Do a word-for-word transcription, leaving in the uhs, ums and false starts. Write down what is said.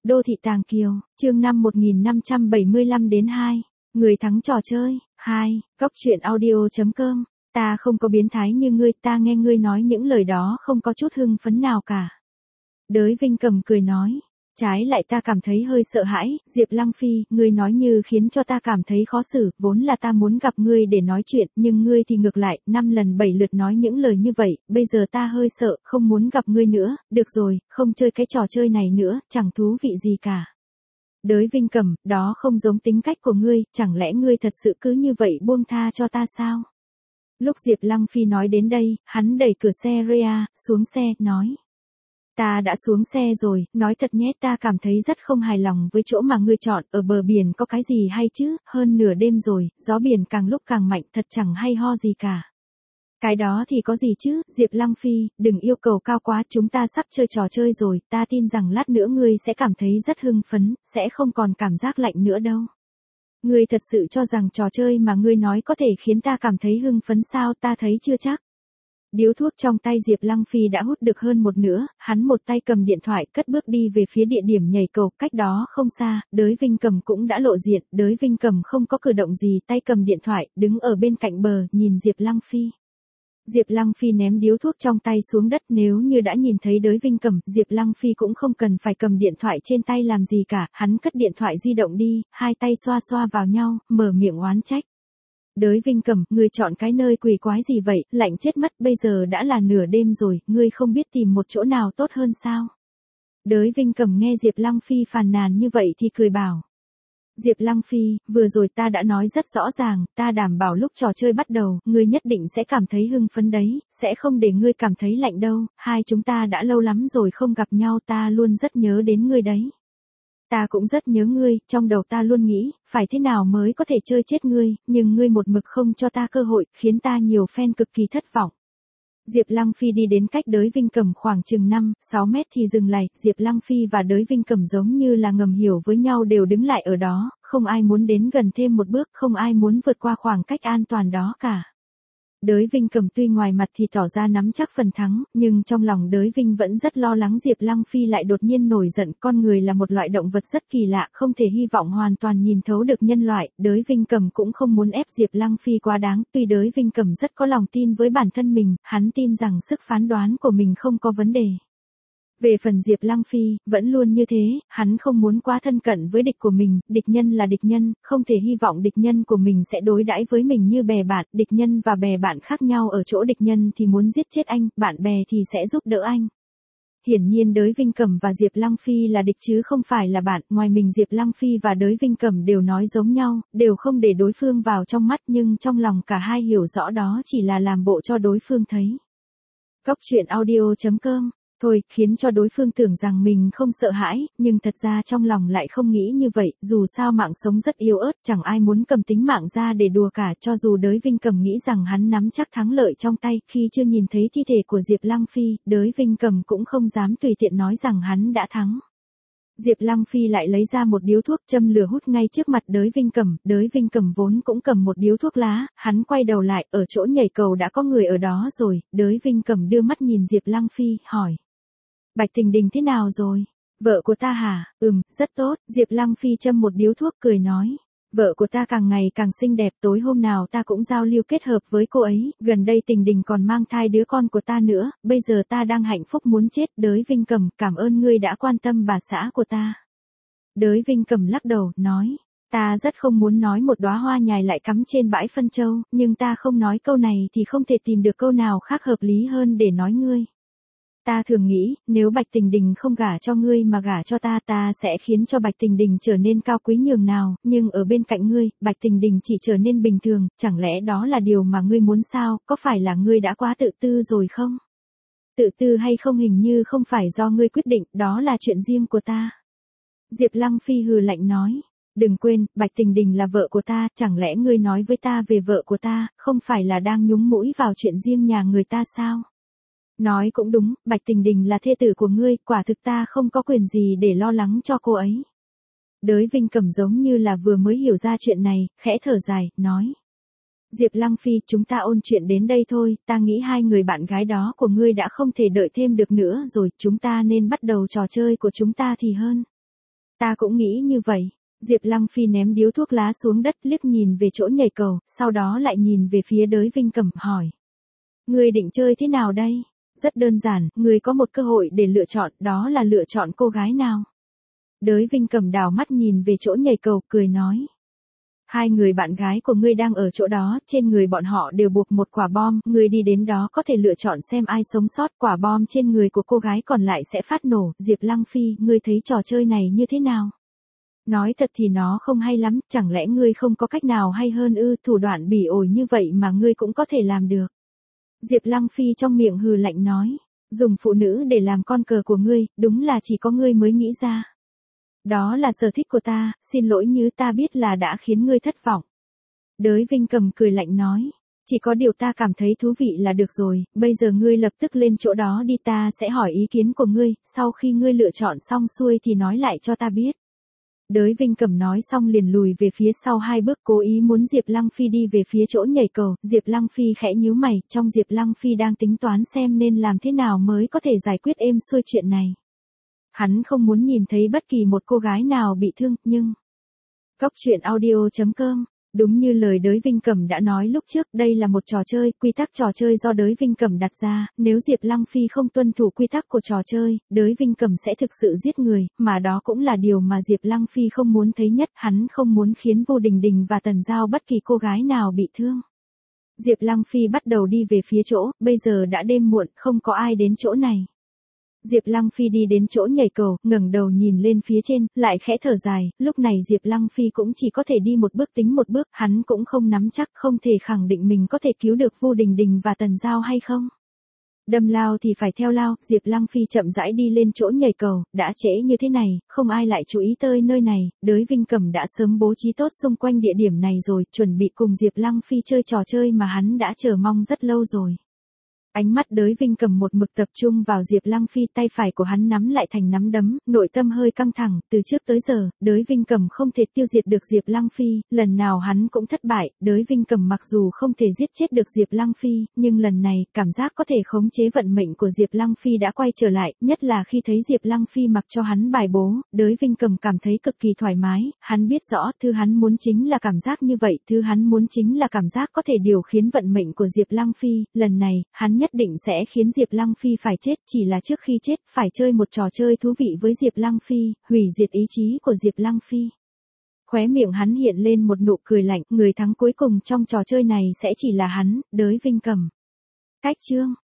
Đô thị Tàng Kiều, chương năm một nghìn năm trăm bảy mươi lăm đến hai. Người thắng trò chơi, hai. Góc truyện audio chấm com. Ta không có biến thái như ngươi, ta nghe ngươi nói những lời đó không có chút hưng phấn nào cả. Đới Vinh cầm cười nói. Trái lại ta cảm thấy hơi sợ hãi, Diệp Lăng Phi, ngươi nói như khiến cho ta cảm thấy khó xử, vốn là ta muốn gặp ngươi để nói chuyện, nhưng ngươi thì ngược lại, năm lần bảy lượt nói những lời như vậy, bây giờ ta hơi sợ, không muốn gặp ngươi nữa, được rồi, không chơi cái trò chơi này nữa, chẳng thú vị gì cả. Đới Vinh cầm, đó không giống tính cách của ngươi, chẳng lẽ ngươi thật sự cứ như vậy buông tha cho ta sao? Lúc Diệp Lăng Phi nói đến đây, hắn đẩy cửa xe Rea, xuống xe, nói. Ta đã xuống xe rồi, nói thật nhé, ta cảm thấy rất không hài lòng với chỗ mà ngươi chọn, ở bờ biển có cái gì hay chứ, hơn nửa đêm rồi, gió biển càng lúc càng mạnh, thật chẳng hay ho gì cả. Cái đó thì có gì chứ, Diệp Lăng Phi, đừng yêu cầu cao quá, chúng ta sắp chơi trò chơi rồi, ta tin rằng lát nữa ngươi sẽ cảm thấy rất hưng phấn, sẽ không còn cảm giác lạnh nữa đâu. Ngươi thật sự cho rằng trò chơi mà ngươi nói có thể khiến ta cảm thấy hưng phấn sao, ta thấy chưa chắc. Điếu thuốc trong tay Diệp Lăng Phi đã hút được hơn một nửa, hắn một tay cầm điện thoại cất bước đi về phía địa điểm nhảy cầu, cách đó không xa, Đới Vinh cầm cũng đã lộ diện, Đới Vinh cầm không có cử động gì, tay cầm điện thoại, đứng ở bên cạnh bờ, nhìn Diệp Lăng Phi. Diệp Lăng Phi ném điếu thuốc trong tay xuống đất, nếu như đã nhìn thấy Đới Vinh cầm, Diệp Lăng Phi cũng không cần phải cầm điện thoại trên tay làm gì cả, hắn cất điện thoại di động đi, hai tay xoa xoa vào nhau, mở miệng oán trách. Đới Vinh cầm, ngươi chọn cái nơi quỷ quái gì vậy, lạnh chết mất, bây giờ đã là nửa đêm rồi, ngươi không biết tìm một chỗ nào tốt hơn sao? Đới Vinh cầm nghe Diệp Lăng Phi phàn nàn như vậy thì cười bảo. Diệp Lăng Phi, vừa rồi ta đã nói rất rõ ràng, ta đảm bảo lúc trò chơi bắt đầu, ngươi nhất định sẽ cảm thấy hưng phấn đấy, sẽ không để ngươi cảm thấy lạnh đâu, hai chúng ta đã lâu lắm rồi không gặp nhau, ta luôn rất nhớ đến ngươi đấy. Ta cũng rất nhớ ngươi, trong đầu ta luôn nghĩ, phải thế nào mới có thể chơi chết ngươi, nhưng ngươi một mực không cho ta cơ hội, khiến ta nhiều fan cực kỳ thất vọng. Diệp Lăng Phi đi đến cách Đới Vinh cầm khoảng chừng năm, sáu mét thì dừng lại, Diệp Lăng Phi và Đới Vinh cầm giống như là ngầm hiểu với nhau đều đứng lại ở đó, không ai muốn đến gần thêm một bước, không ai muốn vượt qua khoảng cách an toàn đó cả. Đới Vinh cầm tuy ngoài mặt thì tỏ ra nắm chắc phần thắng, nhưng trong lòng Đới Vinh vẫn rất lo lắng Diệp Lăng Phi lại đột nhiên nổi giận, con người là một loại động vật rất kỳ lạ, không thể hy vọng hoàn toàn nhìn thấu được nhân loại, Đới Vinh cầm cũng không muốn ép Diệp Lăng Phi quá đáng, tuy Đới Vinh cầm rất có lòng tin với bản thân mình, hắn tin rằng sức phán đoán của mình không có vấn đề. Về phần Diệp Lăng Phi, vẫn luôn như thế, hắn không muốn quá thân cận với địch của mình, địch nhân là địch nhân, không thể hy vọng địch nhân của mình sẽ đối đãi với mình như bè bạn, địch nhân và bè bạn khác nhau ở chỗ địch nhân thì muốn giết chết anh, bạn bè thì sẽ giúp đỡ anh. Hiển nhiên Đới Vinh cầm và Diệp Lăng Phi là địch chứ không phải là bạn, ngoài mình Diệp Lăng Phi và Đới Vinh cầm đều nói giống nhau, đều không để đối phương vào trong mắt nhưng trong lòng cả hai hiểu rõ đó chỉ là làm bộ cho đối phương thấy. Góc truyện audio chấm com. Thôi, khiến cho đối phương tưởng rằng mình không sợ hãi, nhưng thật ra trong lòng lại không nghĩ như vậy, dù sao mạng sống rất yếu ớt, chẳng ai muốn cầm tính mạng ra để đùa cả, cho dù Đới Vinh cầm nghĩ rằng hắn nắm chắc thắng lợi trong tay, khi chưa nhìn thấy thi thể của Diệp Lăng Phi, Đới Vinh cầm cũng không dám tùy tiện nói rằng hắn đã thắng. Diệp Lăng Phi lại lấy ra một điếu thuốc châm lửa hút ngay trước mặt Đới Vinh cầm, Đới Vinh cầm vốn cũng cầm một điếu thuốc lá, hắn quay đầu lại, ở chỗ nhảy cầu đã có người ở đó rồi, Đới Vinh cầm đưa mắt nhìn Diệp Lăng Phi, hỏi. Bạch Tình Đình thế nào rồi? Vợ của ta hả? Ừm, rất tốt, Diệp Lăng Phi châm một điếu thuốc cười nói. Vợ của ta càng ngày càng xinh đẹp, tối hôm nào ta cũng giao lưu kết hợp với cô ấy, gần đây Tình Đình còn mang thai đứa con của ta nữa, bây giờ ta đang hạnh phúc muốn chết, Đới Vinh cầm, cảm ơn ngươi đã quan tâm bà xã của ta. Đới Vinh cầm lắc đầu, nói. Ta rất không muốn nói một đóa hoa nhài lại cắm trên bãi phân châu, nhưng ta không nói câu này thì không thể tìm được câu nào khác hợp lý hơn để nói ngươi. Ta thường nghĩ, nếu Bạch Tình Đình không gả cho ngươi mà gả cho ta, ta sẽ khiến cho Bạch Tình Đình trở nên cao quý nhường nào, nhưng ở bên cạnh ngươi, Bạch Tình Đình chỉ trở nên bình thường, chẳng lẽ đó là điều mà ngươi muốn sao, có phải là ngươi đã quá tự tư rồi không? Tự tư hay không hình như không phải do ngươi quyết định, đó là chuyện riêng của ta. Diệp Lăng Phi hừ lạnh nói, đừng quên, Bạch Tình Đình là vợ của ta, chẳng lẽ ngươi nói với ta về vợ của ta, không phải là đang nhúng mũi vào chuyện riêng nhà người ta sao? Nói cũng đúng, Bạch Tình Đình là thê tử của ngươi, quả thực ta không có quyền gì để lo lắng cho cô ấy. Đới Vinh cầm giống như là vừa mới hiểu ra chuyện này, khẽ thở dài, nói. Diệp Lăng Phi, chúng ta ôn chuyện đến đây thôi, ta nghĩ hai người bạn gái đó của ngươi đã không thể đợi thêm được nữa rồi, chúng ta nên bắt đầu trò chơi của chúng ta thì hơn. Ta cũng nghĩ như vậy. Diệp Lăng Phi ném điếu thuốc lá xuống đất, liếc nhìn về chỗ nhảy cầu, sau đó lại nhìn về phía Đới Vinh Cẩm, hỏi. Ngươi định chơi thế nào đây? Rất đơn giản, ngươi có một cơ hội để lựa chọn, đó là lựa chọn cô gái nào? Đới Vinh Cẩm đảo mắt nhìn về chỗ nhảy cầu, cười nói. Hai người bạn gái của ngươi đang ở chỗ đó, trên người bọn họ đều buộc một quả bom, ngươi đi đến đó có thể lựa chọn xem ai sống sót, quả bom trên người của cô gái còn lại sẽ phát nổ. Diệp Lăng Phi, ngươi thấy trò chơi này như thế nào? Nói thật thì nó không hay lắm, chẳng lẽ ngươi không có cách nào hay hơn ư? Thủ đoạn bỉ ổi như vậy mà ngươi cũng có thể làm được. Diệp Lăng Phi trong miệng hừ lạnh nói, dùng phụ nữ để làm con cờ của ngươi, đúng là chỉ có ngươi mới nghĩ ra. Đó là sở thích của ta, xin lỗi như ta biết là đã khiến ngươi thất vọng. Đới Vinh Cẩm cười lạnh nói, chỉ có điều ta cảm thấy thú vị là được rồi, bây giờ ngươi lập tức lên chỗ đó đi, ta sẽ hỏi ý kiến của ngươi, sau khi ngươi lựa chọn xong xuôi thì nói lại cho ta biết. Đới Vinh Cẩm nói xong liền lùi về phía sau hai bước, cố ý muốn Diệp Lăng Phi đi về phía chỗ nhảy cầu. Diệp Lăng Phi khẽ nhíu mày, trong Diệp Lăng Phi đang tính toán xem nên làm thế nào mới có thể giải quyết êm xuôi chuyện này. Hắn không muốn nhìn thấy bất kỳ một cô gái nào bị thương, nhưng... Góc truyện audio chấm com. Đúng như lời Đới Vinh Cẩm đã nói lúc trước, đây là một trò chơi, quy tắc trò chơi do Đới Vinh Cẩm đặt ra, nếu Diệp Lăng Phi không tuân thủ quy tắc của trò chơi, Đới Vinh Cẩm sẽ thực sự giết người, mà đó cũng là điều mà Diệp Lăng Phi không muốn thấy nhất, hắn không muốn khiến Vu Đình Đình và Tần Giao bất kỳ cô gái nào bị thương. Diệp Lăng Phi bắt đầu đi về phía chỗ, bây giờ đã đêm muộn, không có ai đến chỗ này. Diệp Lăng Phi đi đến chỗ nhảy cầu, ngẩng đầu nhìn lên phía trên, lại khẽ thở dài, lúc này Diệp Lăng Phi cũng chỉ có thể đi một bước tính một bước, hắn cũng không nắm chắc, không thể khẳng định mình có thể cứu được Vu Đình Đình và Tần Giao hay không. Đâm lao thì phải theo lao, Diệp Lăng Phi chậm rãi đi lên chỗ nhảy cầu, đã trễ như thế này, không ai lại chú ý tới nơi này, Đới Vinh Cẩm đã sớm bố trí tốt xung quanh địa điểm này rồi, chuẩn bị cùng Diệp Lăng Phi chơi trò chơi mà hắn đã chờ mong rất lâu rồi. Ánh mắt Đới Vinh Cẩm một mực tập trung vào Diệp Lăng Phi, tay phải của hắn nắm lại thành nắm đấm, nội tâm hơi căng thẳng, từ trước tới giờ, Đới Vinh Cẩm không thể tiêu diệt được Diệp Lăng Phi, lần nào hắn cũng thất bại, Đới Vinh Cẩm mặc dù không thể giết chết được Diệp Lăng Phi, nhưng lần này, cảm giác có thể khống chế vận mệnh của Diệp Lăng Phi đã quay trở lại, nhất là khi thấy Diệp Lăng Phi mặc cho hắn bài bố, Đới Vinh Cẩm cảm thấy cực kỳ thoải mái, hắn biết rõ, thứ hắn muốn chính là cảm giác như vậy, thứ hắn muốn chính là cảm giác có thể điều khiển vận mệnh của Diệp Lăng Phi, lần này, hắn nhất định sẽ khiến Diệp Lăng Phi phải chết, chỉ là trước khi chết, phải chơi một trò chơi thú vị với Diệp Lăng Phi, hủy diệt ý chí của Diệp Lăng Phi. Khóe miệng hắn hiện lên một nụ cười lạnh, người thắng cuối cùng trong trò chơi này sẽ chỉ là hắn, Đới Vinh Cẩm. Cách chương